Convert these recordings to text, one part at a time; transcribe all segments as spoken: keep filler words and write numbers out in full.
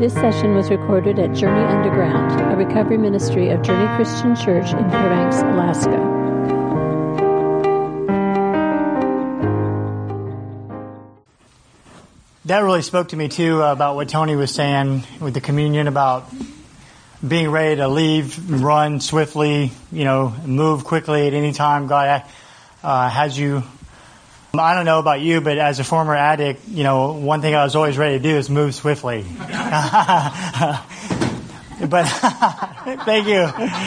This session was recorded at Journey Underground, a recovery ministry of Journey Christian Church in Fairbanks, Alaska. That really spoke to me, too, uh, about what Tony was saying with the communion about being ready to leave, run swiftly, you know, move quickly at any time. God uh, has you. I don't know about you, but as a former addict, you know, one thing I was always ready to do is move swiftly. But thank you.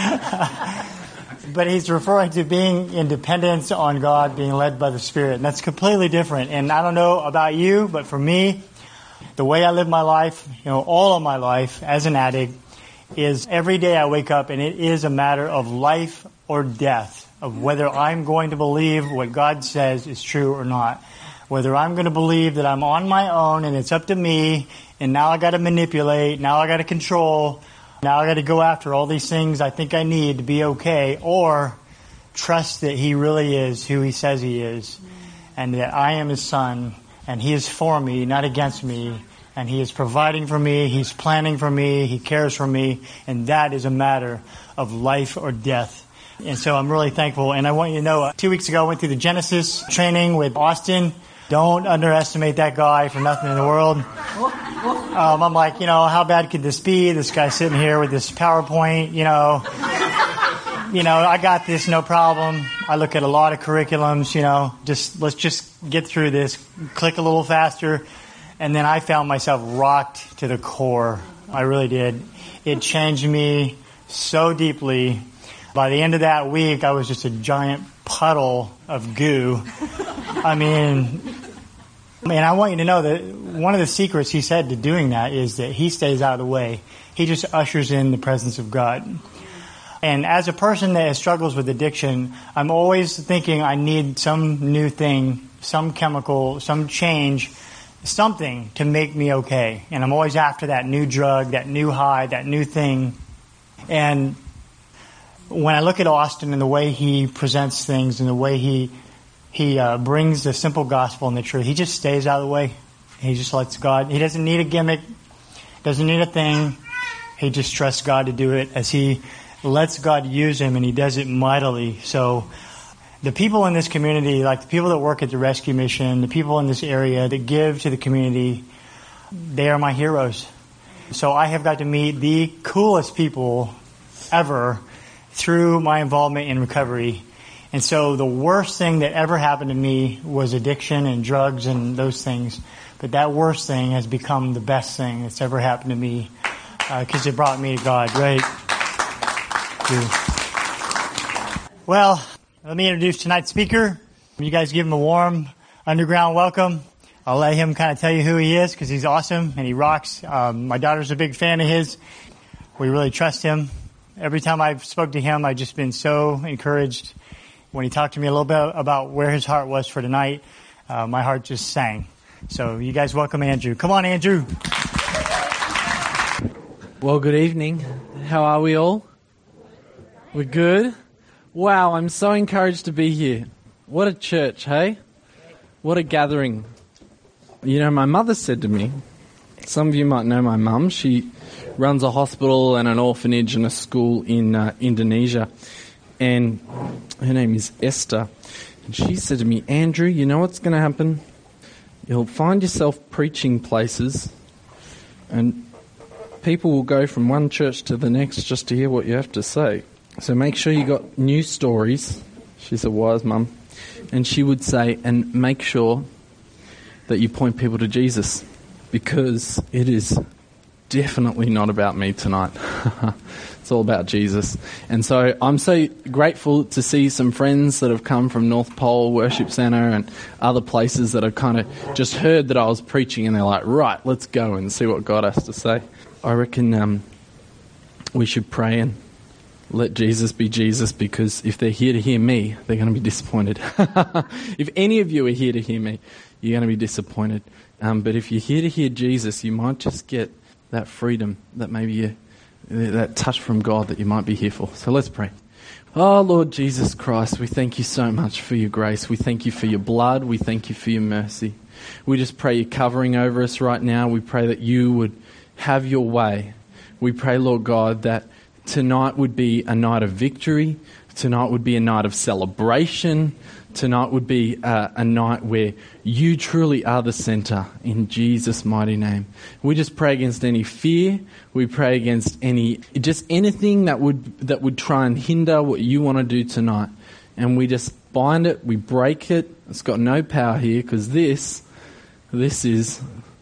But he's referring to being in dependence on God, being led by the Spirit. And that's completely different. And I don't know about you, but for me, the way I live my life, you know, all of my life as an addict, is every day I wake up and it is a matter of life or death, of whether I'm going to believe what God says is true or not. Whether I'm going to believe that I'm on my own and it's up to me, and now I got to manipulate, now I got to control, now I got to go after all these things I think I need to be okay, or trust that He really is who He says He is, and that I am His son, and He is for me, not against me, and He is providing for me, He's planning for me, He cares for me, and that is a matter of life or death. And so I'm really thankful. And I want you to know, uh, two weeks ago I went through the Genesis training with Austin. Don't underestimate that guy for nothing in the world. Um, I'm like, you know, how bad could this be? This guy sitting here with this PowerPoint, you know. You know, I got this, no problem. I look at a lot of curriculums, you know, just let's just get through this, click a little faster. And then I found myself rocked to the core. I really did. It changed me so deeply. By the end of that week, I was just a giant puddle of goo. I mean, man, I want you to know that one of the secrets he said to doing that is that he stays out of the way. He just ushers in the presence of God. And as a person that struggles with addiction, I'm always thinking I need some new thing, some chemical, some change, something to make me okay. And I'm always after that new drug, that new high, that new thing. And when I look at Austin and the way he presents things and the way he he uh, brings the simple gospel and the truth, he just stays out of the way. He just lets God. He doesn't need a gimmick, doesn't need a thing. He just trusts God to do it as he lets God use him, and he does it mightily. So the people in this community, like the people that work at the rescue mission, the people in this area that give to the community, they are my heroes. So I have got to meet the coolest people ever through my involvement in recovery. And so the worst thing that ever happened to me was addiction and drugs and those things. But that worst thing has become the best thing that's ever happened to me because uh, it brought me to God, right? Well, let me introduce tonight's speaker. You guys give him a warm underground welcome. I'll let him kind of tell you who he is because he's awesome and he rocks. Um, my daughter's a big fan of his. We really trust him. Every time I've spoke to him, I've just been so encouraged. When he talked to me a little bit about where his heart was for tonight, uh, my heart just sang. So you guys welcome Andrew. Come on, Andrew. Well, good evening. How are we all? We're good? Wow, I'm so encouraged to be here. What a church, hey? What a gathering. You know, my mother said to me, some of you might know my mum, she runs a hospital and an orphanage and a school in uh, Indonesia. And her name is Esther. And she said to me, Andrew, you know what's going to happen? You'll find yourself preaching places and people will go from one church to the next just to hear what you have to say. So make sure you got new stories. She's a wise mum. And she would say, and make sure that you point people to Jesus, because it is definitely not about me tonight. It's all about Jesus. And so I'm so grateful to see some friends that have come from North Pole Worship Centre and other places that have kind of just heard that I was preaching and they're like, right, let's go and see what God has to say. I reckon um, we should pray and let Jesus be Jesus, because if they're here to hear me, they're going to be disappointed. If any of you are here to hear me, you're going to be disappointed. Um, but if you're here to hear Jesus, you might just get that freedom, that maybe you, that touch from God that you might be here for. So let's pray. Oh, Lord Jesus Christ, we thank you so much for your grace. We thank you for your blood. We thank you for your mercy. We just pray your covering over us right now. We pray that you would have your way. We pray, Lord God, that tonight would be a night of victory. Tonight would be a night of celebration. Tonight would be a, a night where you truly are the center, in Jesus' mighty name. We just pray against any fear. We pray against any, just anything that would that would try and hinder what you want to do tonight. And we just bind it, we break it. It's got no power here, because this, this is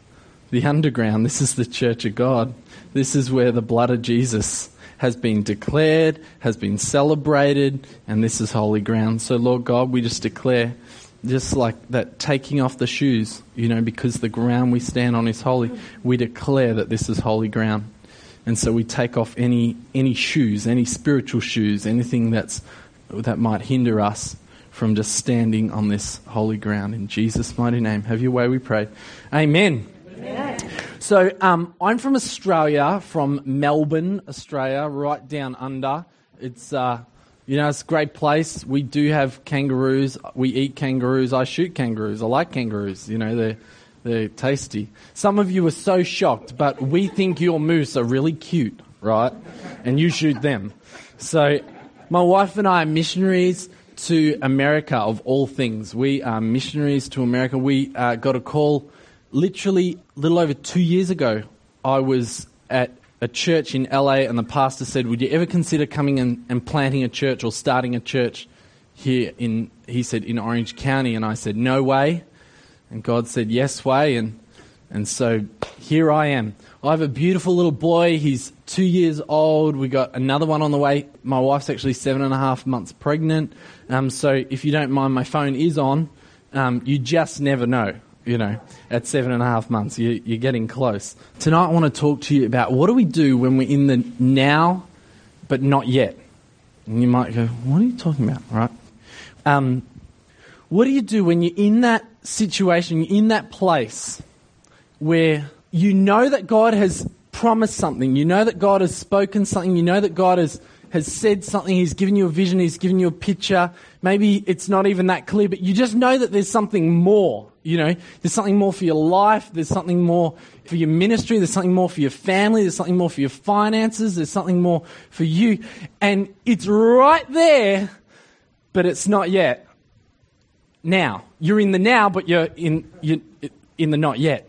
the underground. This is the church of God. This is where the blood of Jesus has been declared, has been celebrated, and this is holy ground. So, Lord God, we just declare, just like that taking off the shoes, you know, because the ground we stand on is holy, we declare that this is holy ground. And so we take off any any shoes, any spiritual shoes, anything that's that might hinder us from just standing on this holy ground. In Jesus' mighty name, have your way, we pray. Amen. Amen. So um, I'm from Australia, from Melbourne, Australia, right down under. It's uh, you know, it's a great place. We do have kangaroos. We eat kangaroos. I shoot kangaroos. I like kangaroos. You know, they're they're tasty. Some of you are so shocked, but we think your moose are really cute, right? And you shoot them. So my wife and I are missionaries to America, of all things. We are missionaries to America. We uh, got a call literally a little over two years ago. I was at a church in L A and the pastor said, would you ever consider coming in and planting a church or starting a church here in, he said, in Orange County? And I said, no way. And God said, yes way. And, and so here I am. I have a beautiful little boy. He's two years old. We got another one on the way. My wife's actually seven and a half months pregnant. Um, so if you don't mind, my phone is on. Um, you just never know. You know, at seven and a half months, you, you're getting close. Tonight I want to talk to you about what do we do when we're in the now, but not yet. And you might go, what are you talking about, right? Um, what do you do when you're in that situation, you're in that place where you know that God has promised something, you know that God has spoken something, you know that God has has said something, he's given you a vision, he's given you a picture. Maybe it's not even that clear, but you just know that there's something more, you know. There's something more for your life, there's something more for your ministry, there's something more for your family, there's something more for your finances, there's something more for you. And it's right there, but it's not yet. Now. You're in the now, but you're in, you're in the not yet.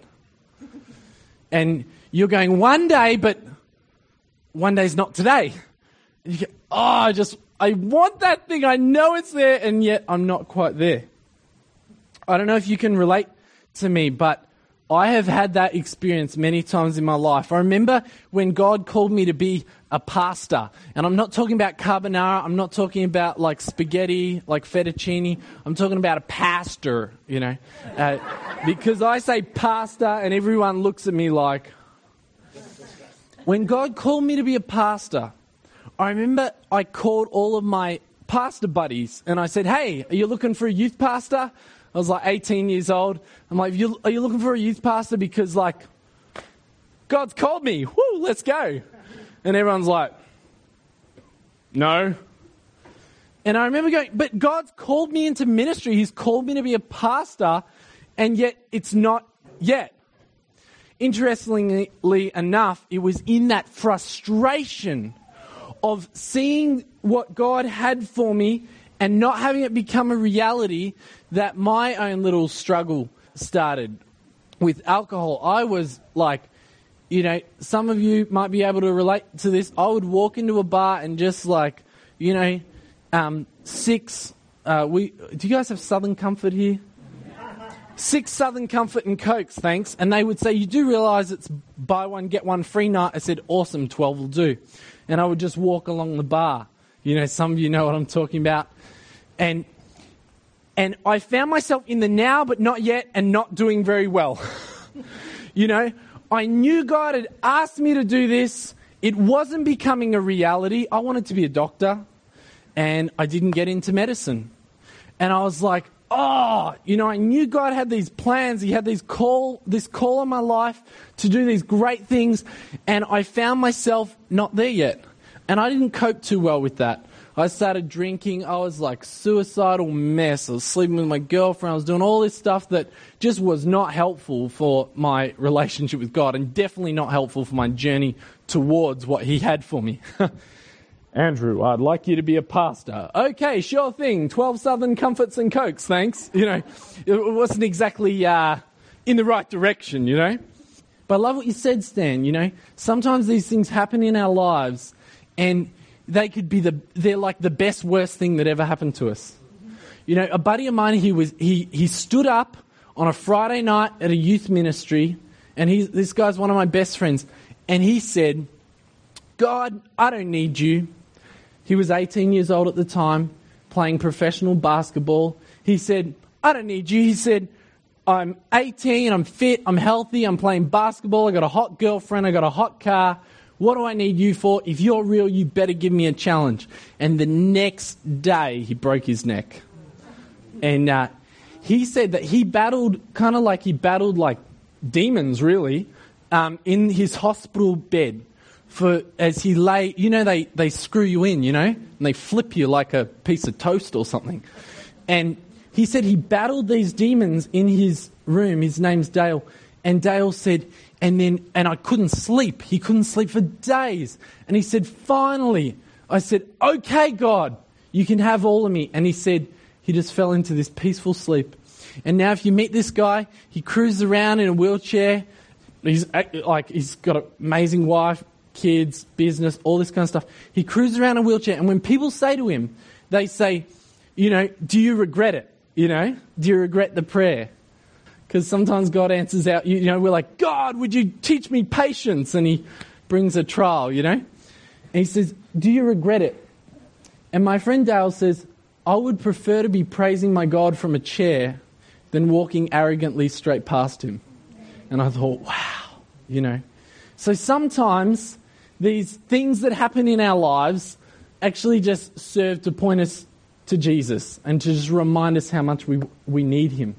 And you're going one day, but one day's not today. You go, oh, I just, I want that thing. I know it's there, and yet I'm not quite there. I don't know if you can relate to me, but I have had that experience many times in my life. I remember when God called me to be a pastor, and I'm not talking about carbonara. I'm not talking about like spaghetti, like fettuccine. I'm talking about a pastor, you know, uh, because I say pastor, and everyone looks at me like. When God called me to be a pastor, I remember I called all of my pastor buddies and I said, hey, are you looking for a youth pastor? I was like eighteen years old. I'm like, you, are you looking for a youth pastor? Because like, God's called me. Woo, let's go. And everyone's like, no. And I remember going, but God's called me into ministry. He's called me to be a pastor, and yet it's not yet. Interestingly enough, it was in that frustration of seeing what God had for me and not having it become a reality that my own little struggle started with alcohol. I was like, you know, some of you might be able to relate to this. I would walk into a bar and just like, you know, um, six, uh, we, do you guys have Southern Comfort here? Six Southern Comfort and Cokes, thanks. And they would say, you do realise it's buy one, get one free night? I said, awesome, twelve will do. And I would just walk along the bar. You know, some of you know what I'm talking about. And and I found myself in the now, but not yet, and not doing very well. You know, I knew God had asked me to do this. It wasn't becoming a reality. I wanted to be a doctor, and I didn't get into medicine. And I was like, oh, you know, I knew God had these plans. He had these call, this call on my life to do these great things. And I found myself not there yet. And I didn't cope too well with that. I started drinking. I was like suicidal mess. I was sleeping with my girlfriend. I was doing all this stuff that just was not helpful for my relationship with God and definitely not helpful for my journey towards what he had for me. Andrew, I'd like you to be a pastor. Okay, sure thing. twelve Southern Comforts and Cokes, thanks. You know, it wasn't exactly uh, in the right direction, you know. But I love what you said, Stan, you know. Sometimes these things happen in our lives and they could be the, they're like the best, worst thing that ever happened to us. You know, a buddy of mine, he was, he, he stood up on a Friday night at a youth ministry, and he, this guy's one of my best friends, and he said, God, I don't need you. He was eighteen years old at the time, playing professional basketball. He said, I don't need you. He said, I'm eighteen, I'm fit, I'm healthy, I'm playing basketball, I got a hot girlfriend, I got a hot car. What do I need you for? If you're real, you better give me a challenge. And the next day, he broke his neck. And uh, he said that he battled, kind of like he battled like demons, really, um, in his hospital bed. For as he lay, you know, they, they screw you in, you know, and they flip you like a piece of toast or something. And he said he battled these demons in his room. His name's Dale. And Dale said, and then, and I couldn't sleep. He couldn't sleep for days. And he said, finally, I said, okay, God, you can have all of me. And he said, he just fell into this peaceful sleep. And now if you meet this guy, he cruises around in a wheelchair. He's like, he's got an amazing wife, kids, business, all this kind of stuff. He cruises around in a wheelchair, and when people say to him, they say, you know, do you regret it? You know, do you regret the prayer? Because sometimes God answers out, you know, we're like, God, would you teach me patience? And he brings a trial, you know. And he says, do you regret it? And my friend Dale says, I would prefer to be praising my God from a chair than walking arrogantly straight past him. And I thought, wow, you know. So sometimes these things that happen in our lives actually just serve to point us to Jesus and to just remind us how much we we need him.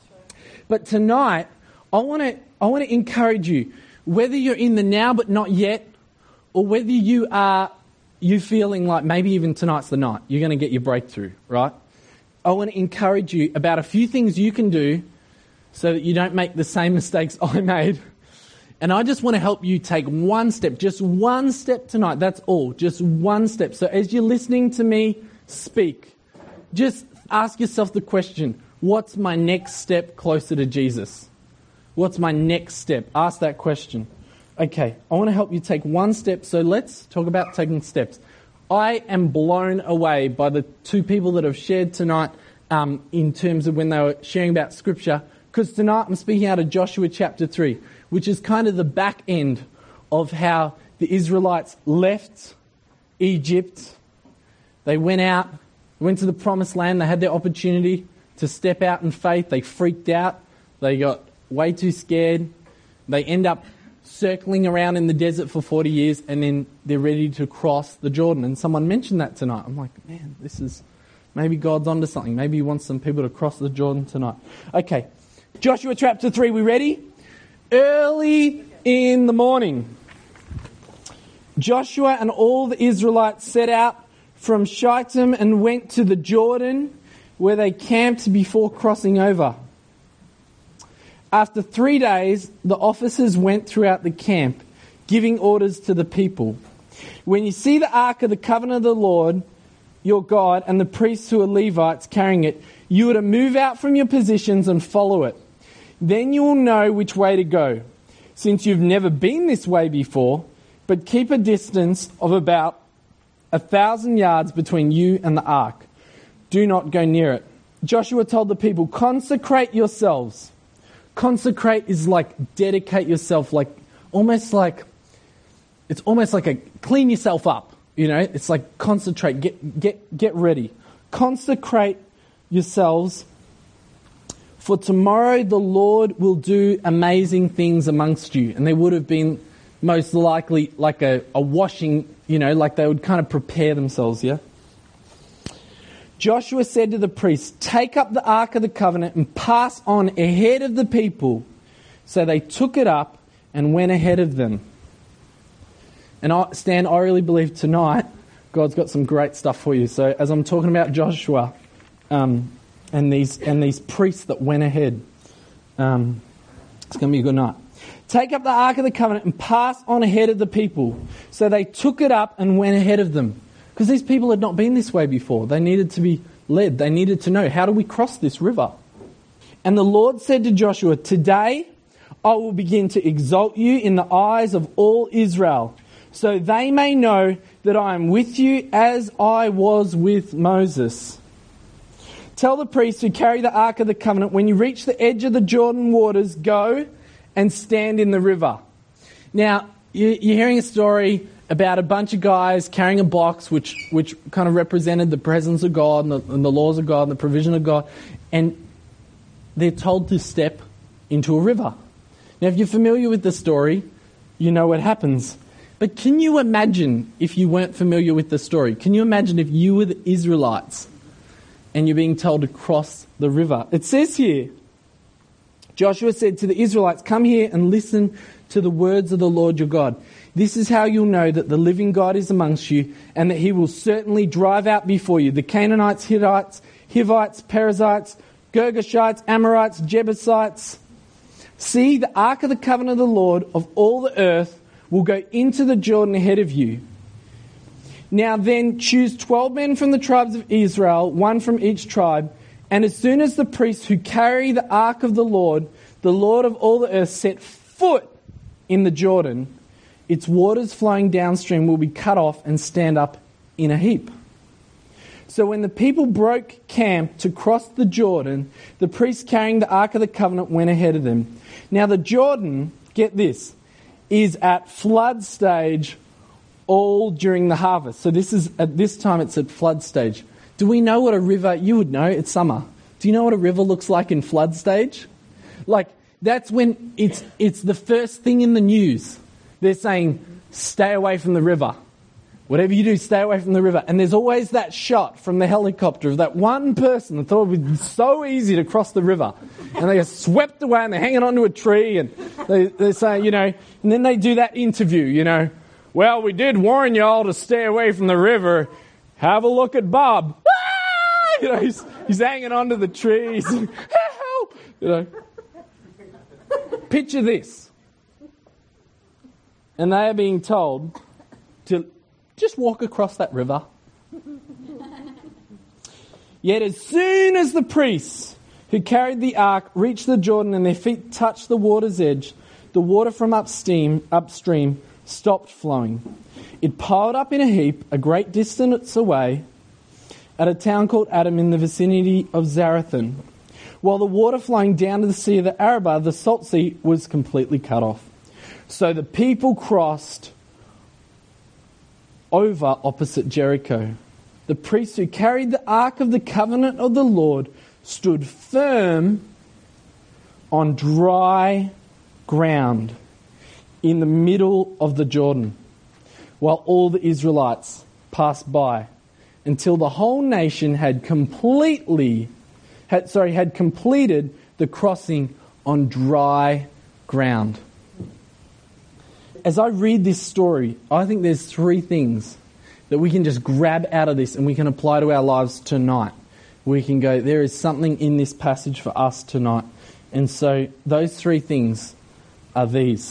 But tonight, I want to I want to encourage you, whether you're in the now but not yet, or whether you are you feeling like maybe even tonight's the night, you're going to get your breakthrough, right? I want to encourage you about a few things you can do so that you don't make the same mistakes I made. And I just want to help you take one step, just one step tonight. That's all, just one step. So as you're listening to me speak, just ask yourself the question, what's my next step closer to Jesus? What's my next step? Ask that question. Okay, I want to help you take one step. So let's talk about taking steps. I am blown away by the two people that have shared tonight um, in terms of when they were sharing about Scripture. Because tonight I'm speaking out of Joshua chapter three, which is kind of the back end of how the Israelites left Egypt. They went out, went to the promised land. They had their opportunity to step out in faith. They freaked out. They got way too scared. They end up circling around in the desert for forty years, and then they're ready to cross the Jordan. And someone mentioned that tonight. I'm like, man, this is, maybe God's onto something. Maybe he wants some people to cross the Jordan tonight. Okay, Joshua chapter three, we ready? Early in the morning, Joshua and all the Israelites set out from Shittim and went to the Jordan, where they camped before crossing over. After three days, the officers went throughout the camp, giving orders to the people. When you see the ark of the covenant of the Lord, your God, and the priests who are Levites carrying it, you are to move out from your positions and follow it. Then you will know which way to go, since you've never been this way before, but keep a distance of about a thousand yards between you and the ark. Do not go near it. Joshua told the people, consecrate yourselves. Consecrate is like dedicate yourself, like almost like, it's almost like a clean yourself up, you know, it's like concentrate, get, get, get ready. Consecrate yourselves, for tomorrow the Lord will do amazing things amongst you. And there would have been most likely like a, a washing, you know, like they would kind of prepare themselves, yeah? Joshua said to the priests, take up the Ark of the Covenant and pass on ahead of the people. So they took it up and went ahead of them. And I, Stan, I really believe tonight God's got some great stuff for you. So as I'm talking about Joshua um, and these and these priests that went ahead, um, it's going to be a good night. Take up the Ark of the Covenant and pass on ahead of the people. So they took it up and went ahead of them. Because these people had not been this way before. They needed to be led. They needed to know, how do we cross this river? And the Lord said to Joshua, today I will begin to exalt you in the eyes of all Israel, so they may know that I am with you as I was with Moses. Tell the priests who carry the Ark of the Covenant, when you reach the edge of the Jordan waters, go and stand in the river. Now, you're hearing a story about a bunch of guys carrying a box which which kind of represented the presence of God and the, and the laws of God and the provision of God. And they're told to step into a river. Now, if you're familiar with the story, you know what happens. But can you imagine if you weren't familiar with the story? Can you imagine if you were the Israelites and you're being told to cross the river? It says here, Joshua said to the Israelites, come here and listen to the words of the Lord your God. This is how you'll know that the living God is amongst you, and that he will certainly drive out before you the Canaanites, Hittites, Hivites, Perizzites, Girgashites, Amorites, Jebusites. See, the Ark of the Covenant of the Lord of all the earth will go into the Jordan ahead of you. Now then, choose twelve men from the tribes of Israel, one from each tribe, and as soon as the priests who carry the Ark of the Lord, the Lord of all the earth, set foot in the Jordan, its waters flowing downstream will be cut off and stand up in a heap. So when the people broke camp to cross the Jordan, the priests carrying the Ark of the Covenant went ahead of them. Now the Jordan, get this, is at flood stage all during the harvest. So this is at this time it's at flood stage. Do we know what a river, you would know, it's summer. Do you know what a river looks like in flood stage? Like, that's when it's it's the first thing in the news. They're saying, stay away from the river. Whatever you do, stay away from the river. And there's always that shot from the helicopter of that one person that thought it would be so easy to cross the river. And they get swept away and they're hanging onto a tree and they, they're saying, you know, and then they do that interview, you know. Well, we did warn y'all to stay away from the river. Have a look at Bob. Ah! You know, he's, he's hanging onto the trees. Help! You know. Picture this. And they are being told to just walk across that river. Yet as soon as the priests who carried the ark reached the Jordan and their feet touched the water's edge, the water from upstream, upstream stopped flowing. It piled up in a heap a great distance away at a town called Adam in the vicinity of Zarethan. While the water flowing down to the sea of the Arabah, the salt sea, was completely cut off. So the people crossed over opposite Jericho. The priests who carried the Ark of the Covenant of the Lord stood firm on dry ground in the middle of the Jordan, while all the Israelites passed by, until the whole nation had completely, had, sorry, had completed the crossing on dry ground. As I read this story, I think there's three things that we can just grab out of this and we can apply to our lives tonight. We can go, there is something in this passage for us tonight. And so those three things are these.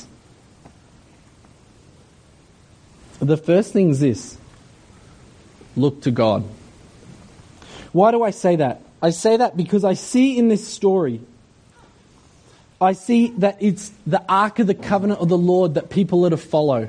The first thing is this: look to God. Why do I say that? I say that because I see in this story, I see that it's the Ark of the Covenant of the Lord that people are to follow.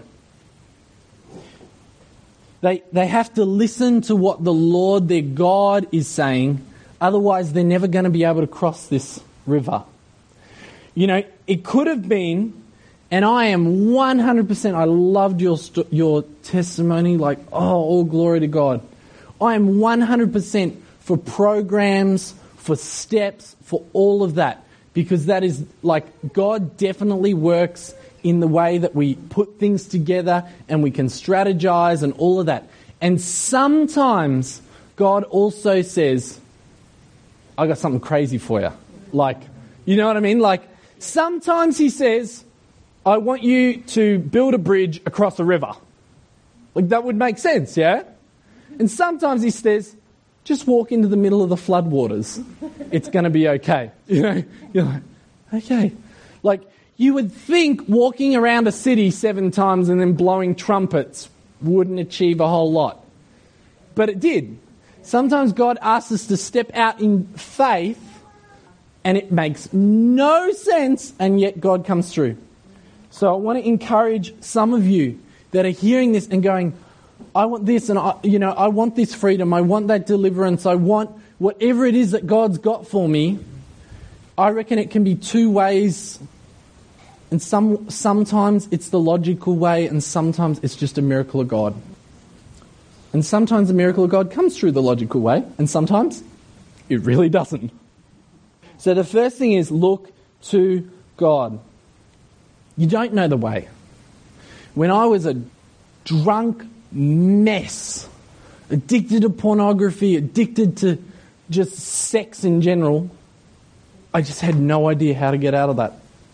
They, they have to listen to what the Lord, their God, is saying. Otherwise, they're never going to be able to cross this river. You know, it could have been, and I am one hundred percent, I loved your your testimony, like, oh, all glory to God. I am one hundred percent for programs, for steps, for all of that. Because that is, like, God definitely works in the way that we put things together and we can strategize and all of that. And sometimes God also says, I got something crazy for you. Like, you know what I mean? Like, sometimes he says, I want you to build a bridge across a river. Like, that would make sense, yeah? And sometimes he says, just walk into the middle of the floodwaters. It's going to be okay. You know, you're like, okay. Like, you would think walking around a city seven times and then blowing trumpets wouldn't achieve a whole lot. But it did. Sometimes God asks us to step out in faith and it makes no sense, and yet God comes through. So I want to encourage some of you that are hearing this and going, I want this, and I, you know, I want this freedom, I want that deliverance, I want whatever it is that God's got for me. I reckon it can be two ways, and some sometimes it's the logical way, and sometimes it's just a miracle of God. And sometimes the miracle of God comes through the logical way, and sometimes it really doesn't. So the first thing is look to God. You don't know the way. When I was a drunk mess, addicted to pornography, addicted to just sex in general, I just had no idea how to get out of that.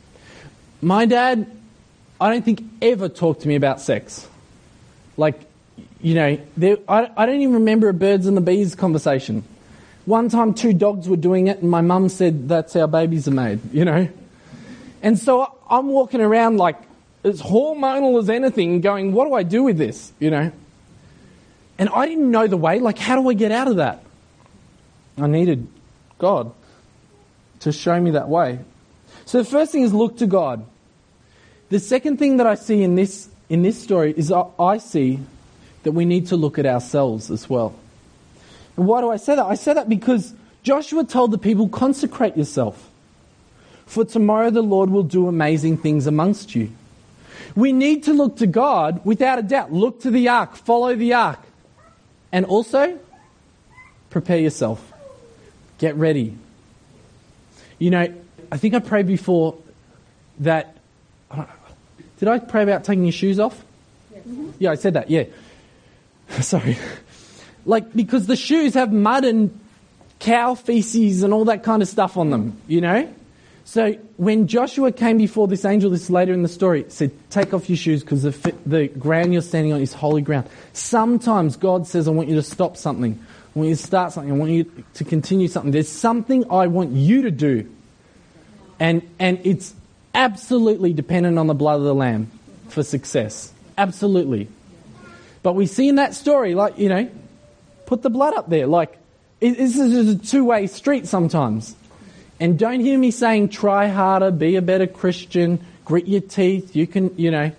My dad, I don't think ever talked to me about sex. Like, you know, there, I, I don't even remember a birds and the bees conversation. One time two dogs were doing it and my mum said, that's how babies are made, you know. And so I'm walking around like as hormonal as anything going, what do I do with this, you know? And I didn't know the way. Like, how do I get out of that? I needed God to show me that way. So the first thing is look to God. The second thing that I see in this in this story is I, I see that we need to look at ourselves as well. And why do I say that? I say that because Joshua told the people, consecrate yourself, for tomorrow the Lord will do amazing things amongst you. We need to look to God without a doubt. Look to the ark, follow the ark. And also, prepare yourself. Get ready. You know, I think I prayed before that... Did I pray about taking your shoes off? Yes. Mm-hmm. Yeah, I said that, yeah. Sorry. Like, because the shoes have mud and cow feces and all that kind of stuff on them, you know? So when Joshua came before this angel, this is later in the story, said, take off your shoes because the, the ground you're standing on is holy ground. Sometimes God says, I want you to stop something. I want you to start something. I want you to continue something. There's something I want you to do. And and it's absolutely dependent on the blood of the Lamb for success. Absolutely. But we see in that story, like, you know, put the blood up there. Like, it, this is just a two-way street sometimes. And don't hear me saying try harder, be a better Christian, grit your teeth, you can, you know.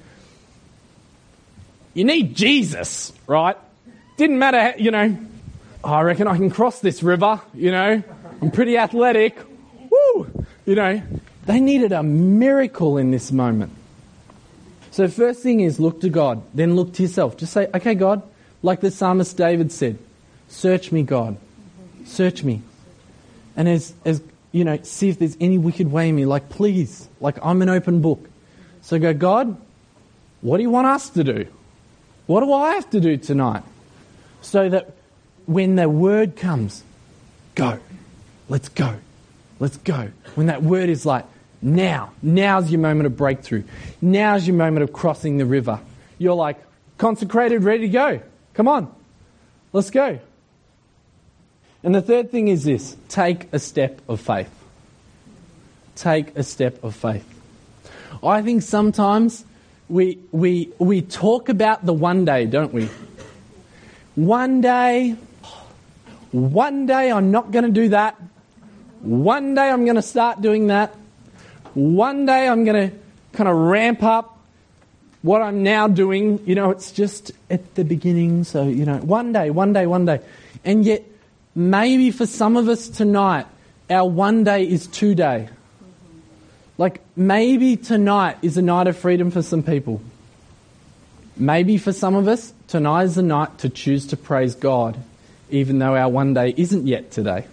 You need Jesus, right? Didn't matter, how, you know, oh, I reckon I can cross this river, you know. I'm pretty athletic. Woo! You know, they needed a miracle in this moment. So first thing is look to God, then look to yourself. Just say, okay, God, like the psalmist David said, search me, God. Search me. And as, as you know, see if there's any wicked way in me. Like, please, like I'm an open book. So go, God, what do you want us to do? What do I have to do tonight? So that when the word comes, go. Let's go. Let's go. When that word is like, now, now's your moment of breakthrough. Now's your moment of crossing the river. You're like, consecrated, ready to go. Come on, let's go. And the third thing is this, take a step of faith. Take a step of faith. I think sometimes we we we talk about the one day, don't we? One day, one day I'm not going to do that. One day I'm going to start doing that. One day I'm going to kind of ramp up what I'm now doing. You know, it's just at the beginning. So, you know, one day, one day, one day. And yet, maybe for some of us tonight, our one day is two day. Like, maybe tonight is a night of freedom for some people. Maybe for some of us, tonight is the night to choose to praise God, even though our one day isn't yet today.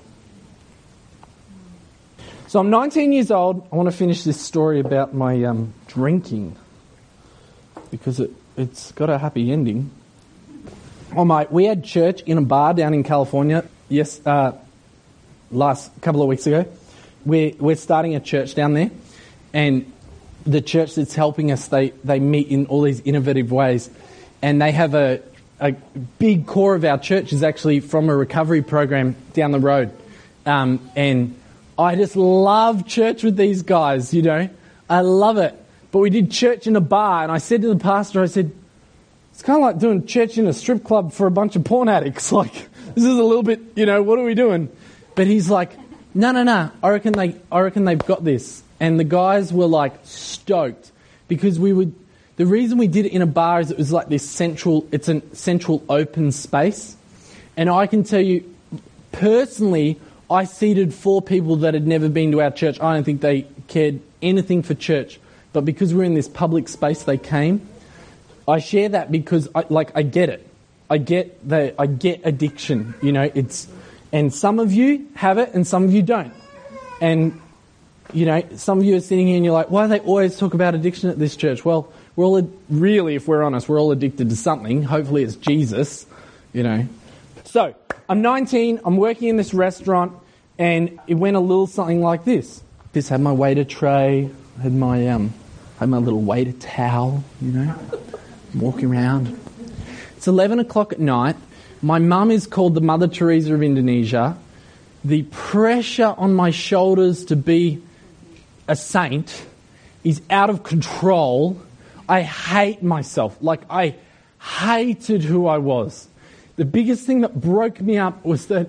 So I'm nineteen years old. I want to finish this story about my um, drinking because it, it's got a happy ending. Oh, mate, we had church in a bar down in California. Yes, uh, last couple of weeks ago. We're we're starting a church down there, and the church that's helping us, they they meet in all these innovative ways, and they have a a big core of our church is actually from a recovery program down the road. Um, and I just love church with these guys, you know. I love it. But we did church in a bar, and I said to the pastor, I said, it's kind of like doing church in a strip club for a bunch of porn addicts. Like, this is a little bit, you know, what are we doing? But he's like, no, no, no, I reckon they, I reckon they've got this. And the guys were like stoked because we would, the reason we did it in a bar is it was like this central, it's a central open space. And I can tell you, personally, I seated four people that had never been to our church. I don't think they cared anything for church. But because we're in this public space, they came. I share that because, I, like, I get it. I get the, I get addiction. You know, it's, and some of you have it, and some of you don't. And you know, some of you are sitting here and you're like, why do they always talk about addiction at this church? Well, we're all really, if we're honest, we're all addicted to something. Hopefully, it's Jesus. You know. So I'm nineteen. I'm working in this restaurant, and it went a little something like this. This had my waiter tray. Had my um, had my little waiter towel. You know. Walking around. It's eleven o'clock at night. My mum is called the Mother Teresa of Indonesia. The pressure on my shoulders to be a saint is out of control. I hate myself. Like, I hated who I was. The biggest thing that broke me up was that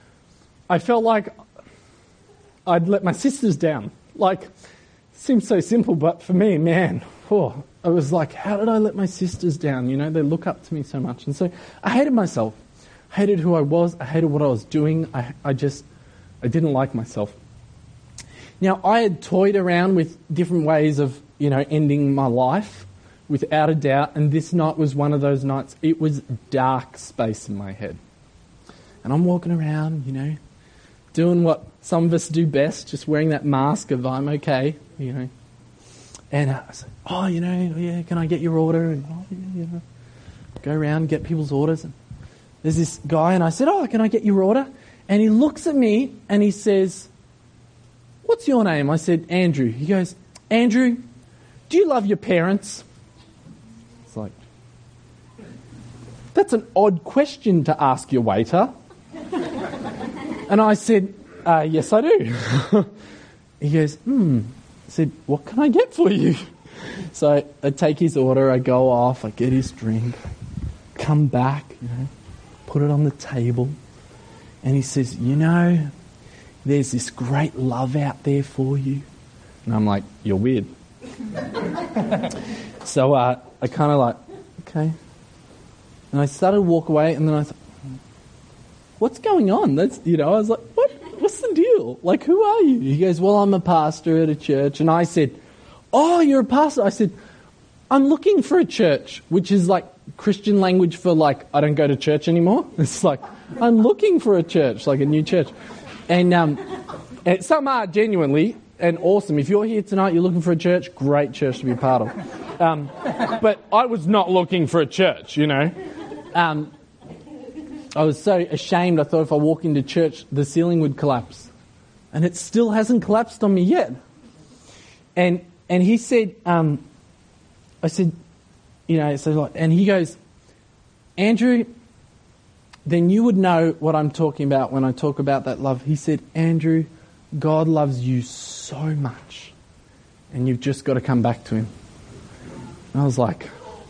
I felt like I'd let my sisters down. Like, it seems so simple, but for me, man, oh, I was like, how did I let my sisters down? You know, they look up to me so much. And so I hated myself. I hated who I was. I hated what I was doing. I, I just, I didn't like myself. Now, I had toyed around with different ways of, you know, ending my life, without a doubt. And this night was one of those nights. It was dark space in my head. And I'm walking around, you know, doing what some of us do best, just wearing that mask of I'm okay, you know. And I was like, oh, you know, yeah, can I get your order? And, oh, yeah, you know, go around, get people's orders. And there's this guy, and I said, oh, can I get your order? And he looks at me, and he says, what's your name? I said, Andrew. He goes, Andrew, do you love your parents? It's like, that's an odd question to ask your waiter. And I said, uh, yes, I do. He goes, hmm. I said, what can I get for you? So I, I take his order, I go off, I get his drink, come back, you know, put it on the table. And he says, you know, there's this great love out there for you. And I'm like, you're weird. So uh, I kind of like, okay. And I started to walk away, and then I thought, what's going on? That's, you know, I was like, what? What's the deal? Like, who are you? He goes, well, I'm a pastor at a church. And I said, oh, you're a pastor? I said, I'm looking for a church, which is like Christian language for like, I don't go to church anymore. It's like, I'm looking for a church, like a new church. And, um, and some are genuinely and awesome. If you're here tonight, you're looking for a church, great church to be part of. Um, but I was not looking for a church, you know. Um, I was so ashamed, I thought if I walk into church, the ceiling would collapse. And it still hasn't collapsed on me yet. And and he said, um, I said, you know, so like, and he goes, Andrew, then you would know what I'm talking about when I talk about that love. He said, Andrew, God loves you so much, and you've just got to come back to him. And I was like,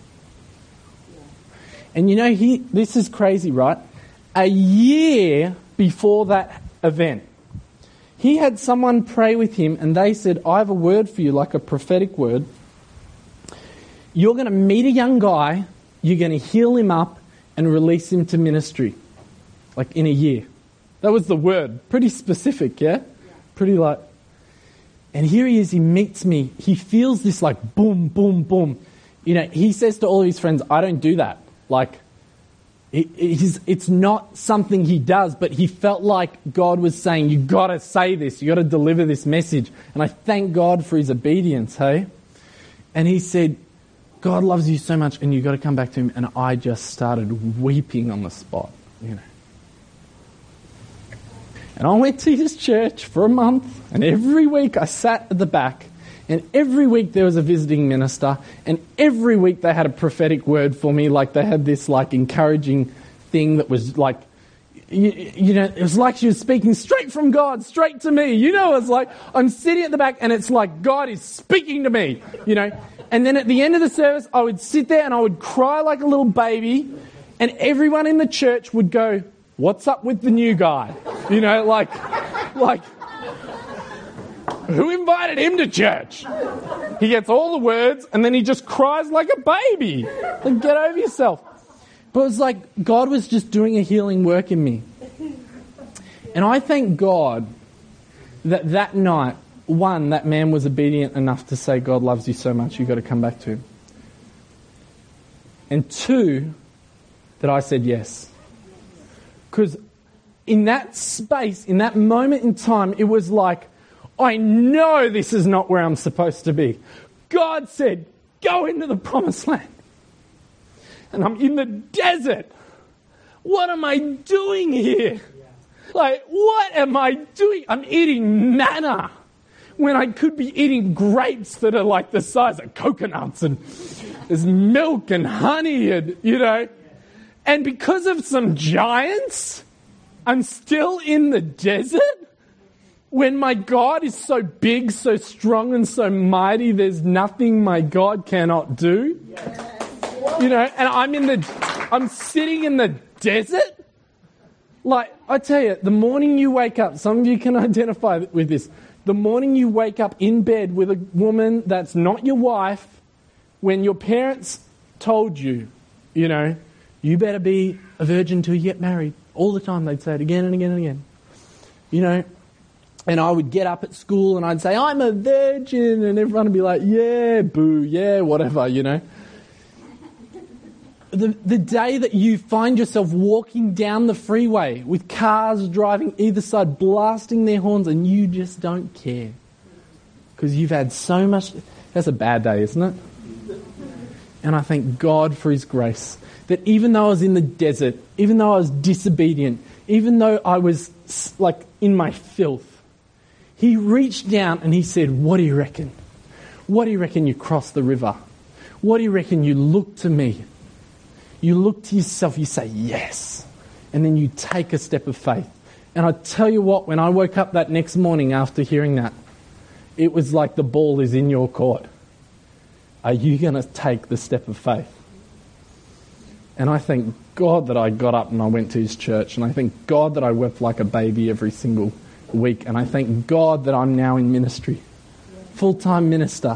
and you know, he, this is crazy, right? A year before that event, he had someone pray with him, and they said, I have a word for you, like a prophetic word. You're going to meet a young guy, you're going to heal him up and release him to ministry, like in a year. That was the word. Pretty specific, yeah? Pretty like... And here he is, he meets me. He feels this like boom, boom, boom. You know, he says to all of his friends, I don't do that. Like, it, it's, it's not something he does, but he felt like God was saying, you got to say this, you got to deliver this message. And I thank God for his obedience, hey? And he said, God loves you so much, and you got to come back to him. And I just started weeping on the spot, you know. And I went to his church for a month, and every week I sat at the back, And every week there was a visiting minister, and every week they had a prophetic word for me, like they had this like encouraging thing that was like, you, you know, it was like she was speaking straight from God, straight to me. You know, it's like I'm sitting at the back and it's like God is speaking to me, you know. And then at the end of the service, I would sit there and I would cry like a little baby, and everyone in the church would go, "What's up with the new guy?" You know, like, like, who invited him to church? He gets all the words and then he just cries like a baby. Like, get over yourself. But it was like God was just doing a healing work in me. And I thank God that that night, one, that man was obedient enough to say, God loves you so much, you've got to come back to him. And two, that I said yes. Because in that space, in that moment in time, it was like, I know this is not where I'm supposed to be. God said, go into the promised land. And I'm in the desert. What am I doing here? Like, what am I doing? I'm eating manna when I could be eating grapes that are like the size of coconuts, and there's milk and honey, and, you know. And because of some giants, I'm still in the desert when my God is so big, so strong, and so mighty, there's nothing my God cannot do. You know, and I'm in the, I'm sitting in the desert. Like, I tell you, the morning you wake up, some of you can identify with this. The morning you wake up in bed with a woman that's not your wife, when your parents told you, you know, you better be a virgin till you get married. All the time they'd say it again and again and again. You know, and I would get up at school and I'd say, I'm a virgin, and everyone would be like, yeah, boo, yeah, whatever, you know. The, the day that you find yourself walking down the freeway with cars driving either side, blasting their horns, and you just don't care because you've had so much. That's a bad day, isn't it? And I thank God for his grace that even though I was in the desert, even though I was disobedient, even though I was like in my filth, he reached down and he said, what do you reckon? What do you reckon you cross the river? What do you reckon you look to me? You look to yourself, you say, yes. And then you take a step of faith. And I tell you what, when I woke up that next morning after hearing that, it was like the ball is in your court. Are you going to take the step of faith? And I thank God that I got up and I went to his church. And I thank God that I wept like a baby every single week. And I thank God that I'm now in ministry. Full-time minister.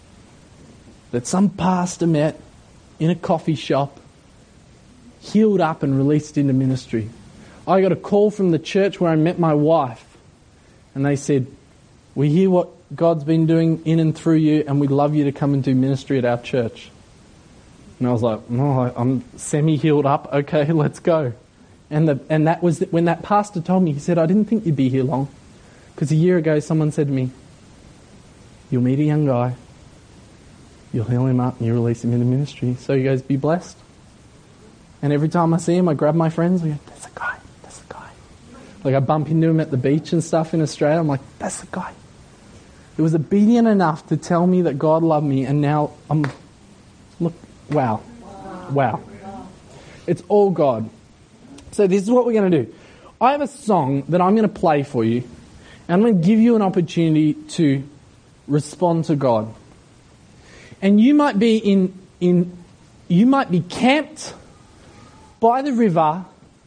That some pastor met in a coffee shop, healed up and released into ministry. I got a call from the church where I met my wife, and they said, we hear what God's been doing in and through you, and we'd love you to come and do ministry at our church. And I was like, no, I'm semi-healed up. Okay, let's go. And the, and that was when that pastor told me, he said, I didn't think you'd be here long. Because a year ago someone said to me, you'll meet a young guy, you'll heal him up and you release him into ministry. So he goes, be blessed. And every time I see him, I grab my friends, we go, that's the guy, that's the guy. Like I bump into him at the beach and stuff in Australia, I'm like, that's the guy. It was obedient enough to tell me that God loved me, and now I'm, look, wow, wow. It's all God. So this is what we're going to do. I have a song that I'm going to play for you, and I'm going to give you an opportunity to respond to God. And you might be in, in you might be camped by the river,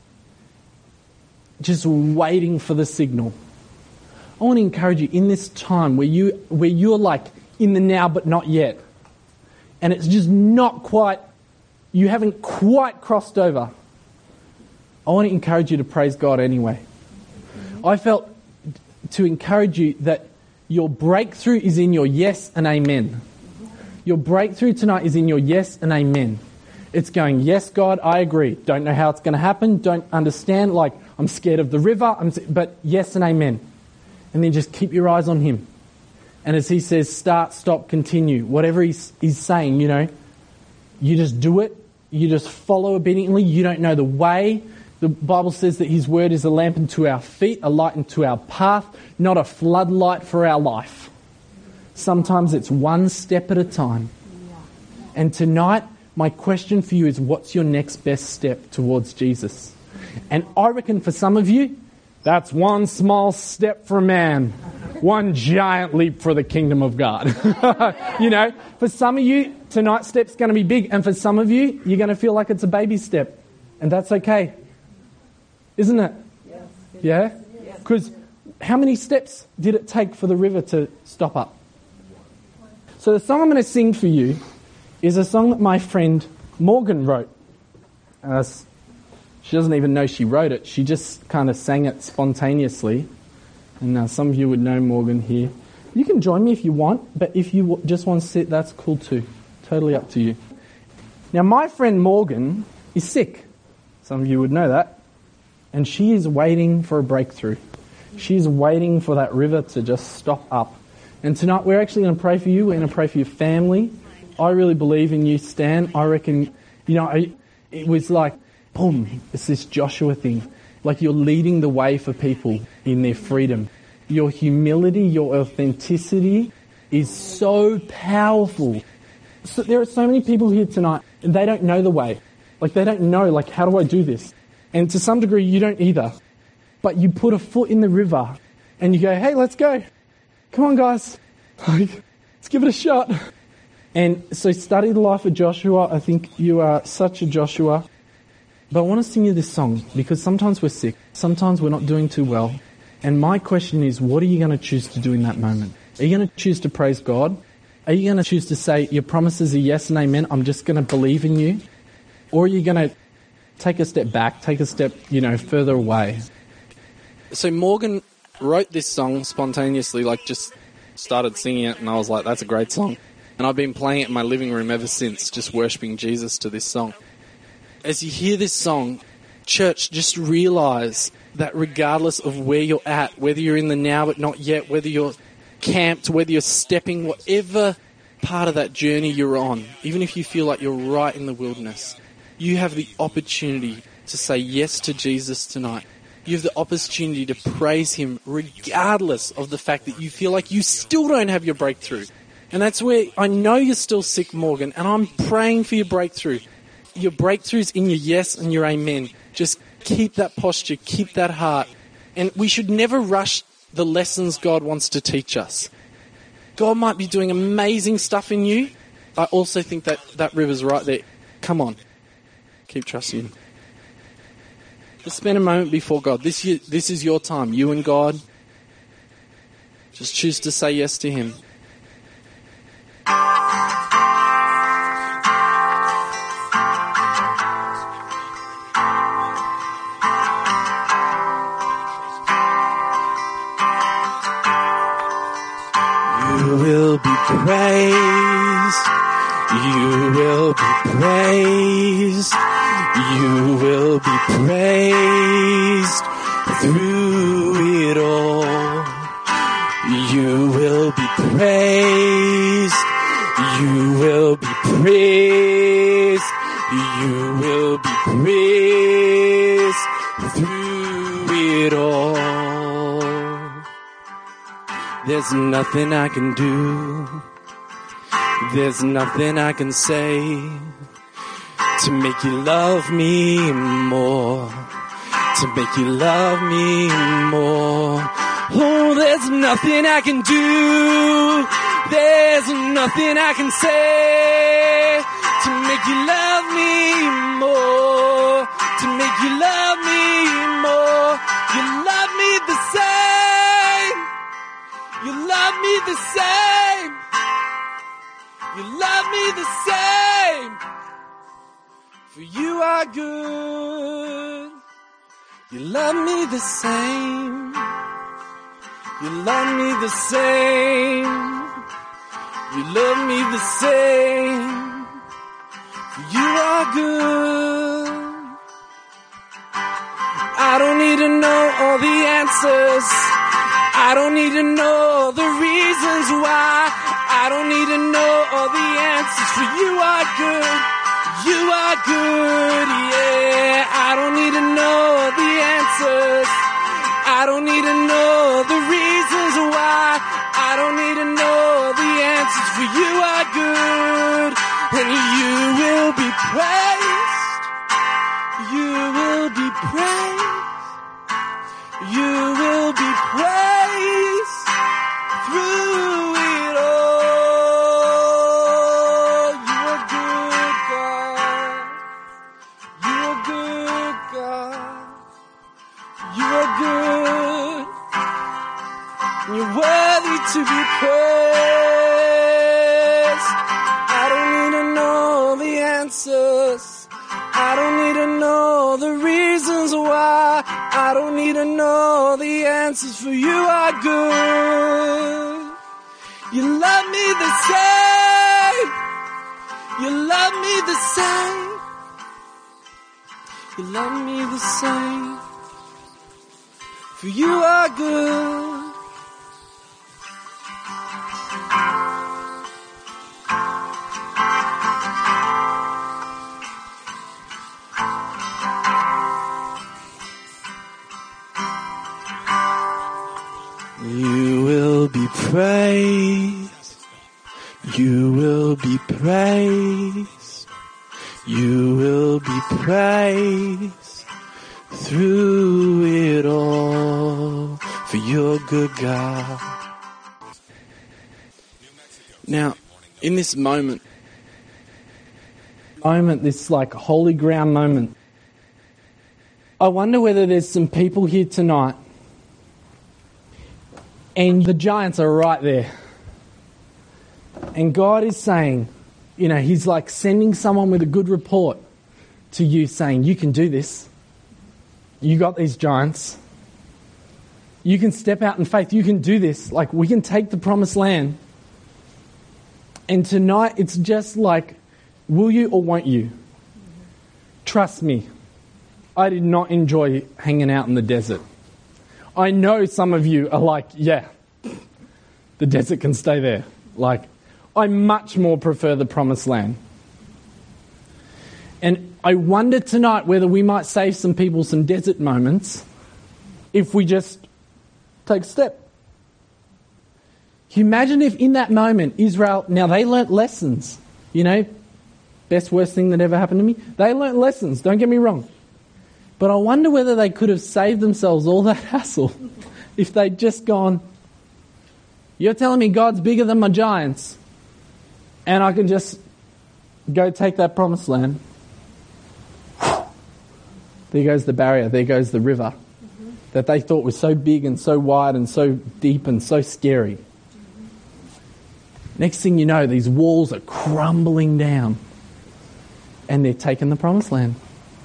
just waiting for the signal. I want to encourage you in this time where you where you're like in the now but not yet, and it's just not quite, you haven't quite crossed over. I want to encourage you to praise God anyway. I felt to encourage you that your breakthrough is in your yes and amen. Your breakthrough tonight is in your yes and amen. It's going, yes, God, I agree. Don't know how it's going to happen. Don't understand. Like, I'm scared of the river. I'm, but yes and amen. And then just keep your eyes on him. And as he says, start, stop, continue. Whatever he's, he's saying, you know, you just do it. You just follow obediently. You don't know the way. The Bible says that his word is a lamp unto our feet, a light unto our path, not a floodlight for our life. Sometimes it's one step at a time. And tonight, my question for you is, what's your next best step towards Jesus? And I reckon for some of you, that's one small step for man, one giant leap for the kingdom of God. You know, for some of you, tonight's step's going to be big. And for some of you, you're going to feel like it's a baby step. And that's okay. Isn't it? Yes. Yeah? Because how many steps did it take for the river to stop up? So the song I'm going to sing for you is a song that my friend Morgan wrote. Uh, she doesn't even know she wrote it. She just kind of sang it spontaneously. And uh, some of you would know Morgan here. You can join me if you want, but if you w- just want to sit, that's cool too. Totally up to you. Now, my friend Morgan is sick. Some of you would know that. And she is waiting for a breakthrough. She's waiting for that river to just stop up. And tonight we're actually going to pray for you. We're going to pray for your family. I really believe in you, Stan. I reckon, you know, it was like, boom, it's this Joshua thing. Like you're leading the way for people in their freedom. Your humility, your authenticity is so powerful. So there are so many people here tonight and they don't know the way. Like they don't know, like, how do I do this? And to some degree you don't either. But you put a foot in the river and you go, hey, let's go. Come on, guys. Like, let's give it a shot. And so study the life of Joshua. I think you are such a Joshua. But I want to sing you this song because sometimes we're sick. Sometimes we're not doing too well. And my question is, what are you going to choose to do in that moment? Are you going to choose to praise God? Are you going to choose to say, your promises are yes and amen, I'm just going to believe in you? Or are you going to take a step back, take a step, you know, further away? So Morgan wrote this song spontaneously, like just started singing it, and I was like, that's a great song. And I've been playing it in my living room ever since, just worshipping Jesus to this song. As you hear this song, church, just realise that regardless of where you're at, whether you're in the now but not yet, whether you're camped, whether you're stepping, whatever part of that journey you're on, even if you feel like you're right in the wilderness, you have the opportunity to say yes to Jesus tonight. You have the opportunity to praise him regardless of the fact that you feel like you still don't have your breakthrough. And that's where I know you're still sick, Morgan, and I'm praying for your breakthrough. Your breakthrough's in your yes and your amen. Just keep that posture, keep that heart. And we should never rush the lessons God wants to teach us. God might be doing amazing stuff in you. I also think that that river's right there. Come on. Keep trusting him. Just spend a moment before God. This, this is your time. You and God. Just choose to say yes to him. You will be praised. You will be praised. You will be praised through it all. You will be praised. You will be praised. You will be praised through it all. There's nothing I can do. There's nothing I can say to make you love me more, to make you love me more. Oh, there's nothing I can do, there's nothing I can say to make you love me more, to make you love me more. You love me the same, you love me the same, you love me the same. For you are good. You love me the same. You love me the same. You love me the same. For you are good. I don't need to know all the answers. I don't need to know all the reasons why. I don't need to know all the answers. For you are good. You are good, yeah. I don't need to know the answers. I don't need to know the reasons why. I don't need to know the answers, for you are good, and you will be praised. You will be praised. You will be praised through it all. You are good, God. You are good, God. You are good. You're worthy to be praised. I don't need to know the answers. I don't need to know the reasons why. I don't need to know the answers, for you are good. You love me the same. You love me the same. You love me the same. For you are good. You will be praised. You will be praised. You will be praised through it all, for you're good, God. Now, in this moment, moment, this like holy ground moment, I wonder whether there's some people here tonight and the giants are right there. And God is saying, you know, He's like sending someone with a good report to you saying, you can do this. You got these giants. You can step out in faith. You can do this. Like, we can take the promised land. And tonight, it's just like, will you or won't you? Trust me, I did not enjoy hanging out in the desert. I know some of you are like, yeah, the desert can stay there. Like, I much more prefer the promised land. And I wonder tonight whether we might save some people some desert moments if we just take a step. Can you imagine if in that moment Israel, now they learnt lessons, you know, best worst thing that ever happened to me. They learnt lessons, don't get me wrong. But I wonder whether they could have saved themselves all that hassle if they'd just gone, you're telling me God's bigger than my giants and I can just go take that promised land. There goes the barrier, there goes the river mm-hmm. that they thought was so big and so wide and so deep and so scary. Mm-hmm. Next thing you know, these walls are crumbling down and they're taking the promised land.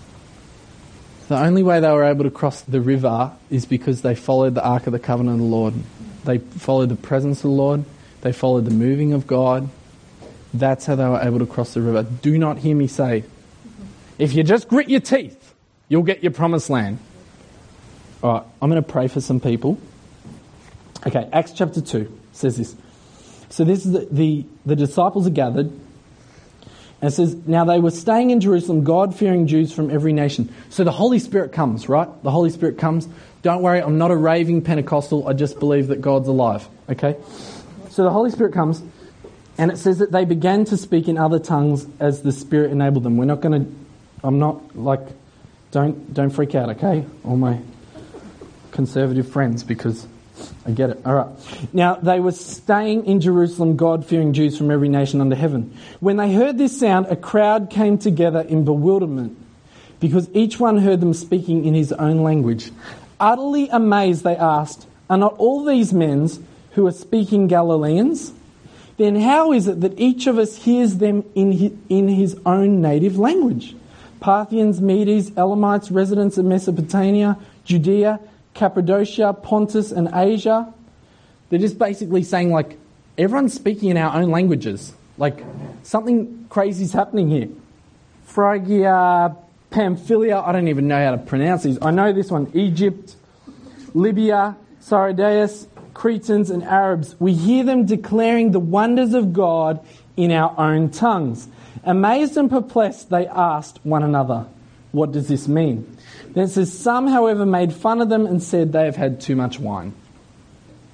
The only way they were able to cross the river is because they followed the Ark of the Covenant of the Lord. They followed the presence of the Lord. They followed the moving of God. That's how they were able to cross the river. Do not hear me say, if you just grit your teeth, you'll get your promised land. All right, I'm going to pray for some people. Okay, Acts chapter two says this. So this is the, the, the disciples are gathered. And it says, now they were staying in Jerusalem, God-fearing Jews from every nation. So the Holy Spirit comes, right? The Holy Spirit comes. Don't worry, I'm not a raving Pentecostal. I just believe that God's alive, okay? So the Holy Spirit comes, and it says that they began to speak in other tongues as the Spirit enabled them. We're not going to, I'm not like, don't don't freak out, okay? All my conservative friends, because I get it. All right. Now, they were staying in Jerusalem, God-fearing Jews from every nation under heaven. When they heard this sound, a crowd came together in bewilderment because each one heard them speaking in his own language. Utterly amazed, they asked, are not all these men who are speaking Galileans? Then how is it that each of us hears them in his, in his own native language? Parthians, Medes, Elamites, residents of Mesopotamia, Judea, Cappadocia, Pontus and Asia. They're just basically saying, like, everyone's speaking in our own languages. Like, something crazy's happening here. Phrygia, Pamphylia, I don't even know how to pronounce these. I know this one, Egypt, Libya, Cyrenius, Cretans and Arabs. We hear them declaring the wonders of God in our own tongues. Amazed and perplexed, they asked one another, what does this mean? Then it says, some, however, made fun of them and said they have had too much wine.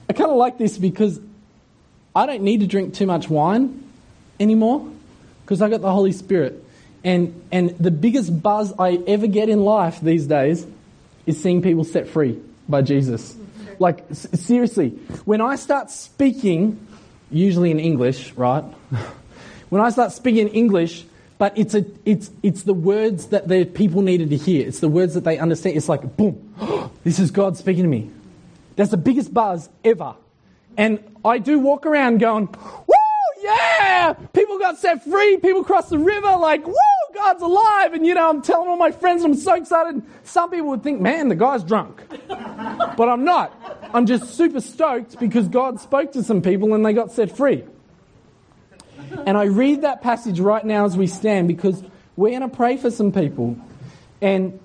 I kind of like this because I don't need to drink too much wine anymore because I got the Holy Spirit. And and the biggest buzz I ever get in life these days is seeing people set free by Jesus. Like, s- seriously, when I start speaking, usually in English, right? When I start speaking in English, but it's a it's it's the words that the people needed to hear. It's the words that they understand. It's like, boom, this is God speaking to me. That's the biggest buzz ever. And I do walk around going, woo, yeah! People got set free. People crossed the river. Like, woo, God's alive. And, you know, I'm telling all my friends, I'm so excited. Some people would think, man, the guy's drunk. But I'm not. I'm just super stoked because God spoke to some people and they got set free. And I read that passage right now as we stand because we're going to pray for some people. And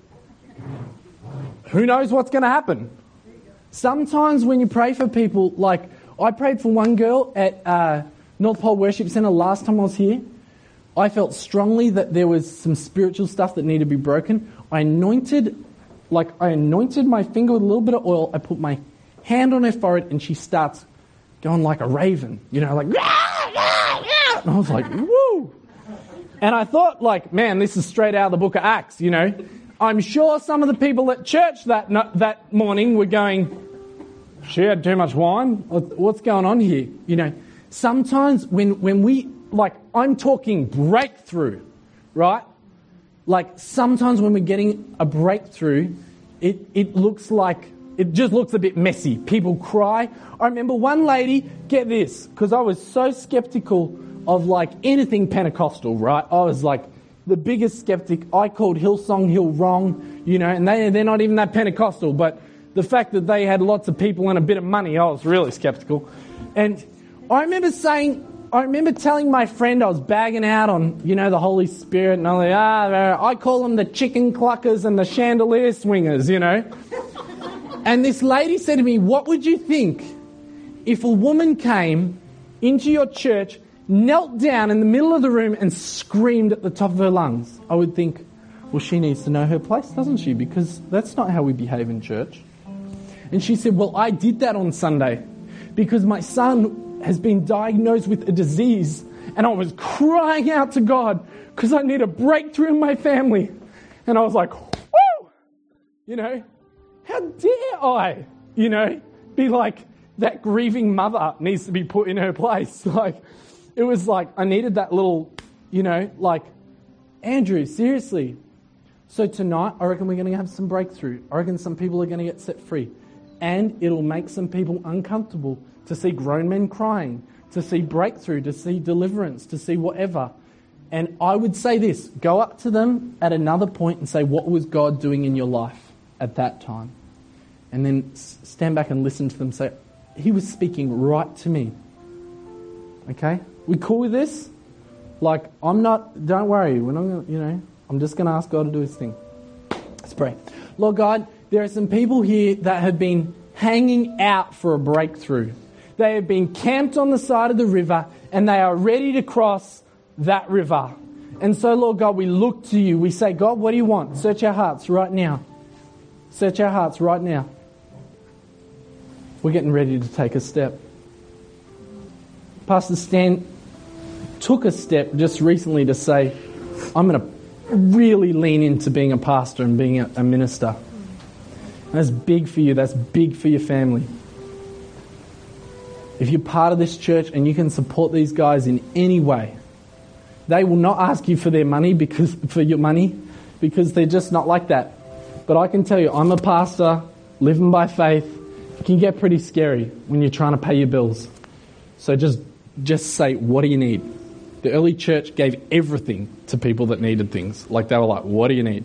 who knows what's going to happen? Sometimes when you pray for people, like I prayed for one girl at uh, North Pole Worship Centre last time I was here. I felt strongly that there was some spiritual stuff that needed to be broken. I anointed, like I anointed my finger with a little bit of oil. I put my hand on her forehead and she starts going like a raven, you know, like, rah, rah, rah. And I was like, woo. And I thought like, man, this is straight out of the book of Acts, you know. I'm sure some of the people at church that no, that morning were going, she had too much wine? What's going on here? You know, sometimes when, when we, like, I'm talking breakthrough, right? Like, sometimes when we're getting a breakthrough, it, it looks like, it just looks a bit messy. People cry. I remember one lady, get this, because I was so skeptical of, like, anything Pentecostal, right? I was like, the biggest skeptic. I called Hillsong Hill wrong, you know, and they, they're not even that Pentecostal, but the fact that they had lots of people and a bit of money, I was really skeptical. And I remember saying, I remember telling my friend I was bagging out on, you know, the Holy Spirit, and I'm like, ah, I call them the chicken cluckers and the chandelier swingers, you know. And this lady said to me, what would you think if a woman came into your church, knelt down in the middle of the room and screamed at the top of her lungs? I would think, well, she needs to know her place, doesn't she? Because that's not how we behave in church. And she said, well, I did that on Sunday because my son has been diagnosed with a disease and I was crying out to God because I need a breakthrough in my family. And I was like, woo! You know, how dare I, you know, be like, that grieving mother needs to be put in her place. Like, it was like, I needed that little, you know, like, Andrew, seriously. So tonight, I reckon we're going to have some breakthrough. I reckon some people are going to get set free. And it'll make some people uncomfortable to see grown men crying, to see breakthrough, to see deliverance, to see whatever. And I would say this, go up to them at another point and say, what was God doing in your life at that time? And then stand back and listen to them say, he was speaking right to me. Okay? We cool with this? Like, I'm not, don't worry, we're not going to, you know, I'm just going to ask God to do his thing. Let's pray. Lord God, there are some people here that have been hanging out for a breakthrough. They have been camped on the side of the river and they are ready to cross that river. And so, Lord God, we look to you. We say, God, what do you want? Search our hearts right now. Search our hearts right now. We're getting ready to take a step. Pastor Stan took a step just recently to say, I'm going to really lean into being a pastor and being a, a minister. And that's big for you. That's big for your family. If you're part of this church and you can support these guys in any way, they will not ask you for their money because for your money because they're just not like that. But I can tell you, I'm a pastor, living by faith. It can get pretty scary when you're trying to pay your bills. So just just say, what do you need? The early church gave everything to people that needed things. Like they were like, what do you need?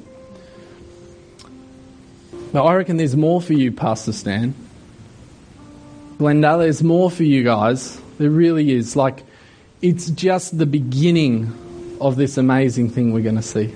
Now I reckon there's more for you, Pastor Stan. Glenda, there's more for you guys. There really is. Like, it's just the beginning of this amazing thing we're going to see.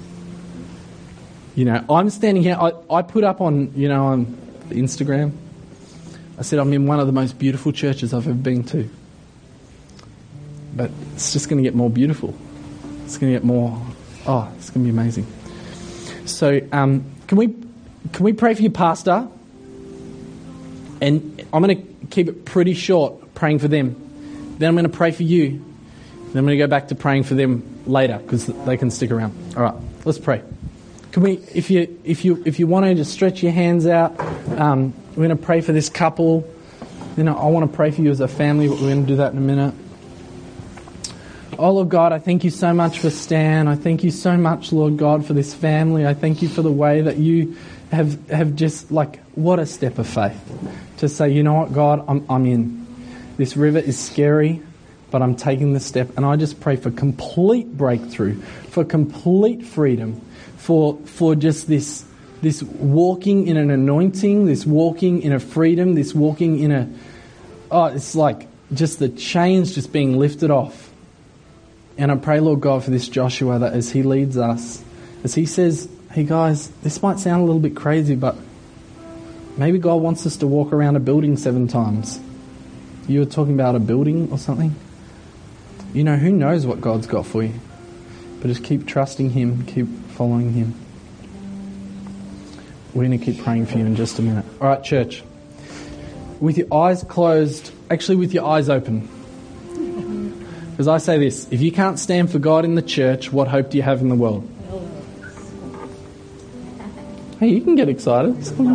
You know, I'm standing here, I, I put up on, you know, on Instagram, I said I'm in one of the most beautiful churches I've ever been to. But it's just going to get more beautiful. It's going to get more, oh, it's going to be amazing. So, um, can we can we pray for your pastor? And I'm going to keep it pretty short, praying for them. Then I'm going to pray for you. Then I'm going to go back to praying for them later because they can stick around. All right, let's pray. Can we, if you if you if you want to, just stretch your hands out. Um, we're going to pray for this couple. You know, I want to pray for you as a family, but we're going to do that in a minute. Oh, Lord God, I thank you so much for Stan. I thank you so much, Lord God, for this family. I thank you for the way that you have have just, like, what a step of faith. To say, you know what, God, I'm I'm in. This river is scary, but I'm taking the step. And I just pray for complete breakthrough, for complete freedom, for for just this this walking in an anointing, this walking in a freedom, this walking in a... Oh, it's like just the chains just being lifted off. And I pray, Lord God, for this Joshua, that as he leads us, as he says, hey guys, this might sound a little bit crazy, but maybe God wants us to walk around a building seven times. You were talking about a building or something? You know, who knows what God's got for you? But just keep trusting him, keep following him. We're going to keep praying for you in just a minute. All right, church. With your eyes closed, actually with your eyes open. Because I say this, if you can't stand for God in the church, what hope do you have in the world? Hey, you can get excited.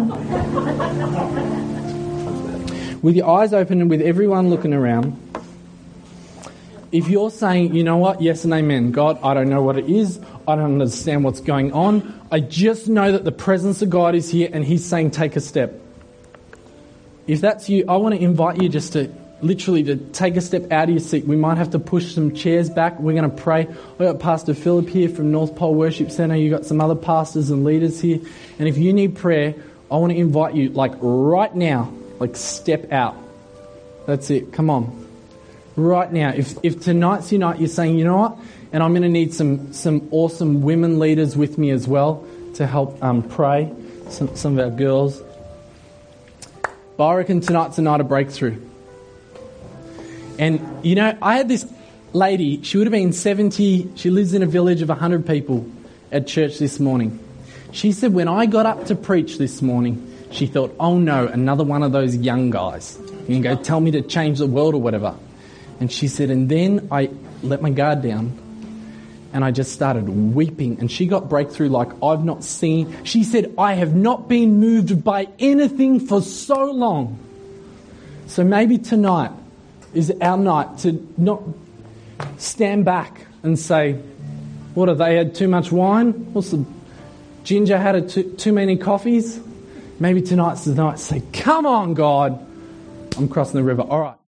With your eyes open and with everyone looking around, if you're saying, you know what, yes and amen, God, I don't know what it is, I don't understand what's going on, I just know that the presence of God is here and he's saying take a step. If that's you, I want to invite you just to literally to take a step out of your seat. We might have to push some chairs back. We're going to pray. We've got Pastor Philip here from North Pole Worship Centre. You've got some other pastors and leaders here. And if you need prayer, I want to invite you, like right now, like step out. That's it. Come on. Right now. If if tonight's your night, you're saying, you know what? And I'm going to need some, some awesome women leaders with me as well to help um, pray. Some, some of our girls. But I reckon tonight's a night of breakthrough. And, you know, I had this lady, she would have been seventy, she lives in a village of one hundred people at church this morning. She said when I got up to preach this morning, she thought, oh no, another one of those young guys. You can go tell me to change the world or whatever. And she said, and then I let my guard down and I just started weeping. And she got breakthrough like I've not seen. She said, I have not been moved by anything for so long. So maybe tonight is our night to not stand back and say, what have they had too much wine? What's the ginger had a too, too many coffees? Maybe tonight's the night to say, come on, God, I'm crossing the river. All right.